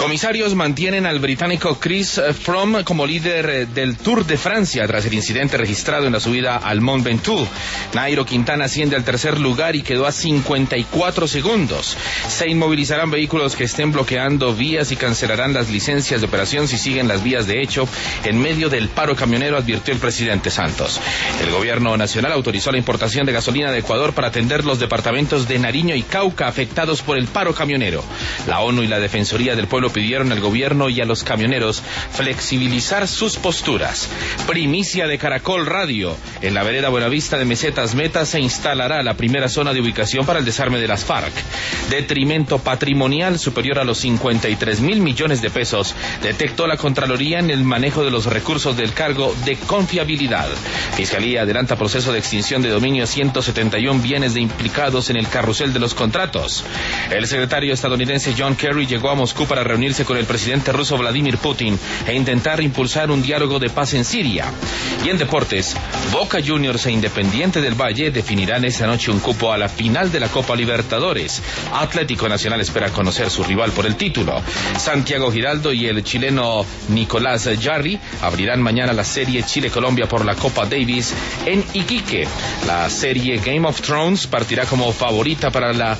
Comisarios mantienen al británico Chris Froome como líder del Tour de Francia tras el incidente registrado en la subida al Mont Ventoux. Nairo Quintana asciende al tercer lugar y quedó a 54 segundos. Se inmovilizarán vehículos que estén bloqueando vías y cancelarán las licencias de operación si siguen las vías de hecho en medio del paro camionero, advirtió el presidente Santos. El gobierno nacional autorizó la importación de gasolina de Ecuador para atender los departamentos de Nariño y Cauca afectados por el paro camionero. La ONU y la Defensoría del Pueblo pidieron al gobierno y a los camioneros flexibilizar sus posturas. Primicia de Caracol Radio. En la vereda Buenavista de Mesetas Meta se instalará la primera zona de ubicación para el desarme de las FARC. Detrimento patrimonial superior a los 53.000 millones de pesos detectó la Contraloría en el manejo de los recursos del cargo de confiabilidad. Fiscalía adelanta proceso de extinción de dominio 171 bienes de implicados en el carrusel de los contratos. El secretario estadounidense John Kerry llegó a Moscú para reunirse con el presidente ruso Vladimir Putin e intentar impulsar un diálogo de paz en Siria. Y en deportes, Boca Juniors e Independiente del Valle definirán esta noche un cupo a la final de la Copa Libertadores. Atlético Nacional espera conocer su rival por el título. Santiago Giraldo y el chileno Nicolás Jarry abrirán mañana la serie Chile-Colombia por la Copa Davis en Iquique. La serie Game of Thrones partirá como favorita para la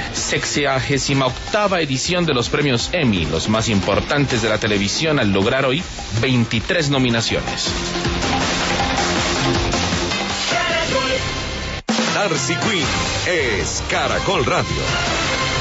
68ª edición de los premios Emmy, los más importantes de la televisión, al lograr hoy 23 nominaciones. Darcy Quinn es Caracol Radio.